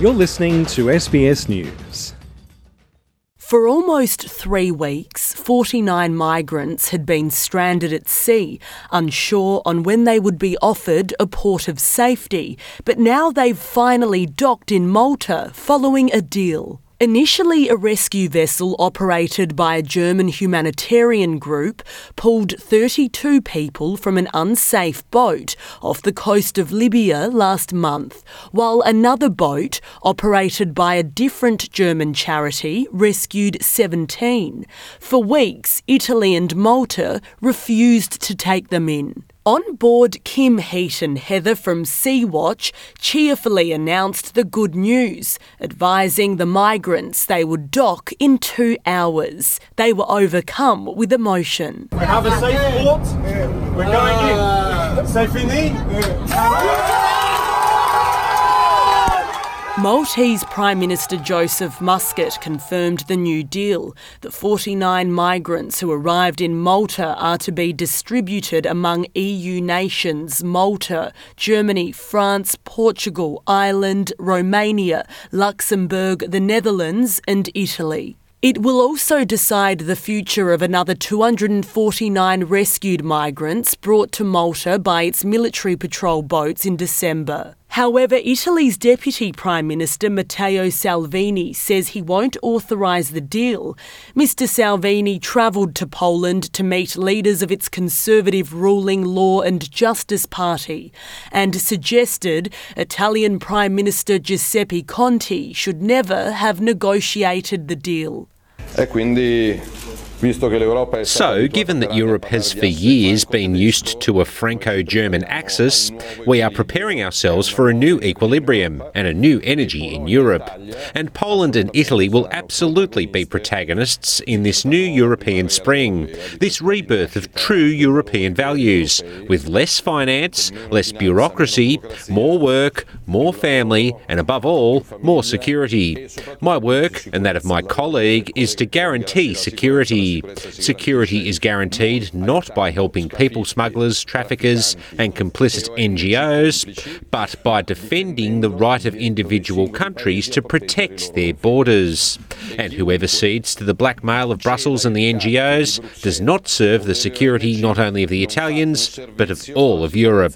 You're listening to SBS News. For almost 3 weeks, 49 migrants had been stranded at sea, unsure on when they would be offered a port of safety. But now they've finally docked in Malta following a deal. Initially, a rescue vessel operated by a German humanitarian group pulled 32 people from an unsafe boat off the coast of Libya last month, while another boat, operated by a different German charity, rescued 17. For weeks, Italy and Malta refused to take them in. On board, Kim Heaton Heather from Sea-Watch cheerfully announced the good news, advising the migrants they would dock in 2 hours. They were overcome with emotion. We have a safe port. We're going in. C'est fini. Maltese Prime Minister Joseph Muscat confirmed the new deal. The 49 migrants who arrived in Malta are to be distributed among EU nations: Malta, Germany, France, Portugal, Ireland, Romania, Luxembourg, the Netherlands and Italy. It will also decide the future of another 249 rescued migrants brought to Malta by its military patrol boats in December. However, Italy's Deputy Prime Minister Matteo Salvini says he won't authorise the deal. Mr Salvini travelled to Poland to meet leaders of its conservative ruling Law and Justice Party and suggested Italian Prime Minister Giuseppe Conte should never have negotiated the deal. So, given that Europe has for years been used to a Franco-German axis, we are preparing ourselves for a new equilibrium and a new energy in Europe. And Poland and Italy will absolutely be protagonists in this new European spring, this rebirth of true European values, with less finance, less bureaucracy, more work, more family, and above all, more security. My work, and that of my colleague, is to guarantee security. Security is guaranteed not by helping people smugglers, traffickers and complicit NGOs, but by defending the right of individual countries to protect their borders. And whoever cedes to the blackmail of Brussels and the NGOs does not serve the security not only of the Italians, but of all of Europe.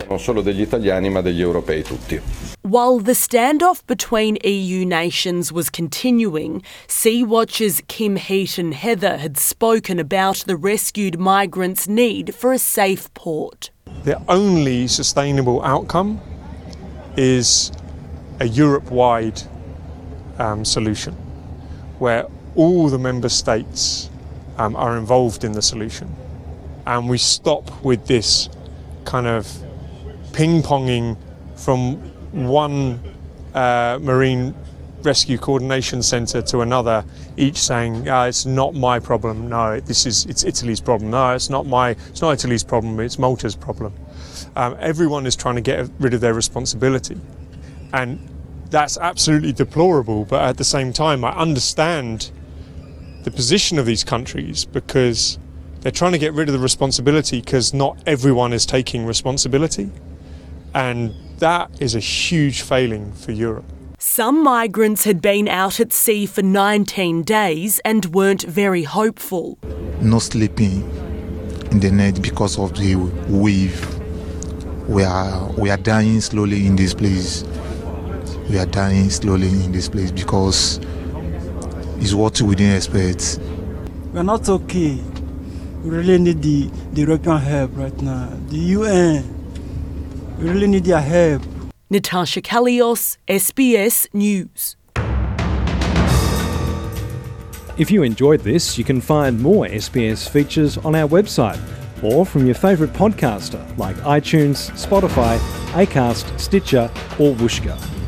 While the standoff between EU nations was continuing, Sea-Watch's Kim Heaton Heather had spoken about the rescued migrants' need for a safe port. The only sustainable outcome is a Europe-wide solution, where all the member states are involved in the solution. And we stop with this kind of ping-ponging from one marine rescue coordination centre to another, each saying, it's not my problem, no, it's Italy's problem, no, it's not Italy's problem, it's Malta's problem. Everyone is trying to get rid of their responsibility. And that's absolutely deplorable, but at the same time, I understand the position of these countries because they're trying to get rid of the responsibility because not everyone is taking responsibility. And that is a huge failing for Europe. Some migrants had been out at sea for 19 days and weren't very hopeful. No sleeping in the night because of the wave. We are dying slowly in this place. We are dying slowly in this place because it's what we didn't expect. We are not okay. We really need the European help right now. The UN. We really need their help. Natasha Kalios, SBS News. If you enjoyed this, you can find more SBS features on our website or from your favourite podcaster like iTunes, Spotify, Acast, Stitcher or Whooshkaa.